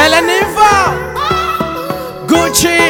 Heleniva, Gucci,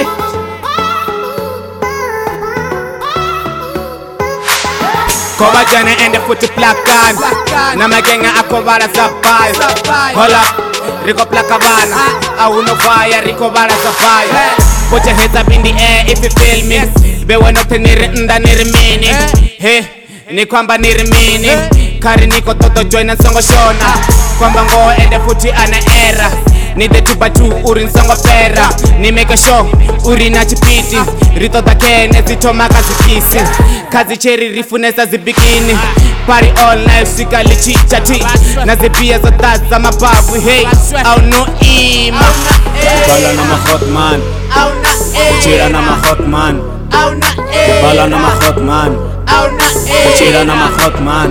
Koba jana ende futi plakan na magenga ako bara sapay. Hola, Rico plaka bana Auno fire, Rico bara sapay. Put your hands up in the air if you feel me. Be wano tenir nda nirmini. Hey, ni kwamba nirmini. Kari niko toto join and songo shona. Kwamba ngo ende futi ana era. Nide tuba tu uri nsongo pera. Ni make a show uri na chipiti. Rito takene zitoma kazi kisi. Kazi cheri rifunesa zibikini. Party all night sika lichicha ti. Na zipia za taza mababu hey. Au no ima Bala na ma hot man, Kuchira na ma hot man, Bala na ma hot man, Kuchira na ma hot man.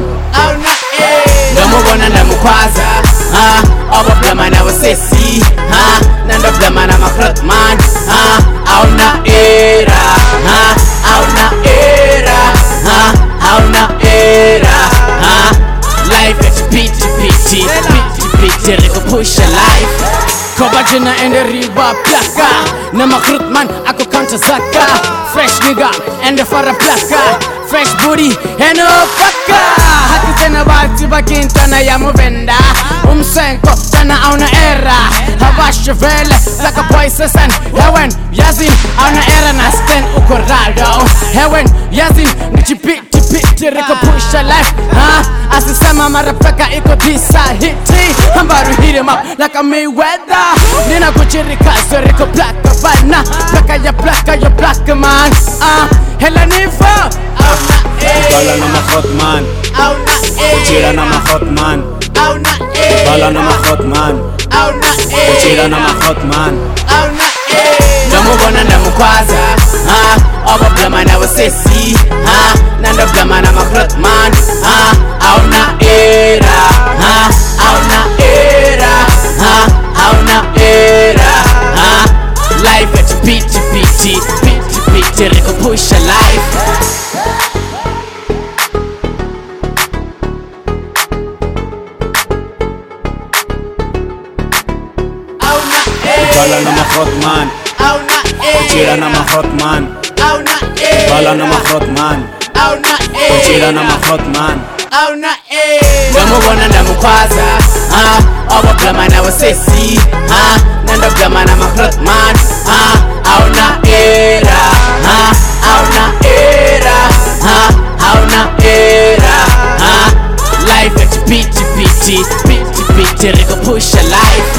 Ndamu bona ndamu kwaza Oba blama na wasesi Nando blama na makrot man Auna era Auna era Auna era Life at piti piti Piti Rico push a life Koba jana ende riba plaka na makrutman ako counter zaka. Fresh nigga ende fara plaka. Fresh booty eno paka. Hati tena bati bakinta na ya movenda. Umsenko tana auna era. Hawash vele like a boy sesan. Hewen yazin auna era na stand ukorado. Hewen yazin nichipiti piti Rico push a life. Asisema marapaka iko disa hiti. Hambaru hit him up like a Mayweather. Nina kuchirika so Rico plaka bana. Plaka ya plaka man. Heleniva, Bala na ma hot man, Kuchira na ma hot man, Bala na ma hot man, Kuchira na ma hot man. Ndamu bona ndamu kwaza Oba blama na wasesi Nando blama na makrot man Auna era Auna era Auna era Life at piti piti Piti piti Rico push a life Bala na ma hot man, Kuchira na ma hot man, Bala na ma hot man, Kuchira na ma hot man. Ndamu bona ndamu kwaza Oba blama na wasesi Nando blama na makrot man Auna era Auna era Auna era Life at piti piti Piti piti Rico push a life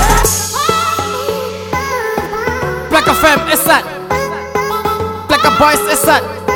Plaka fam, is that? Plaka boys, is that?